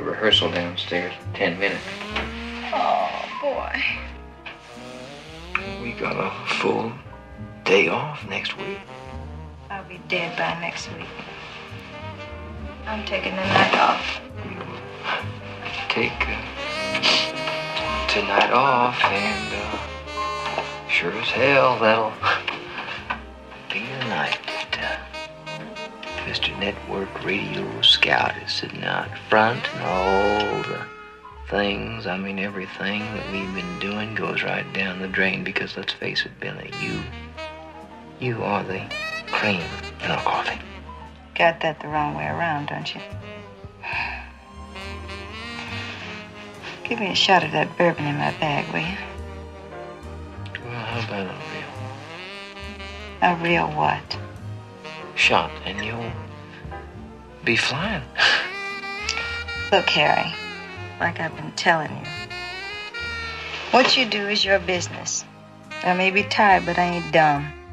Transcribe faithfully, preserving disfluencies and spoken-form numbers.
rehearsal downstairs in ten minutes. Oh, boy. We got a full day off next week. I'll be dead by next week. I'm taking the night off. Take uh, tonight off, and uh, sure as hell that'll be the night that uh, Mister Network Radio Scout is sitting out front, and all the things, I mean everything that we've been doing goes right down the drain, because let's face it, Billy, you, you are the cream in our coffee. Got that the wrong way around, don't you? Give me a shot of that bourbon in my bag, will you? Well, how about a real? A real what? Shot, and you'll be flying. Look, Harry, like I've been telling you, what you do is your business. I may be tired, but I ain't dumb.